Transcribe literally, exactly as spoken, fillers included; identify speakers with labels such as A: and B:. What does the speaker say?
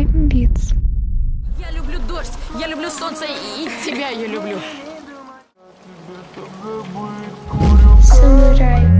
A: Dream Beats.
B: Я люблю дождь, я люблю солнце и тебя я люблю.
A: Samurai.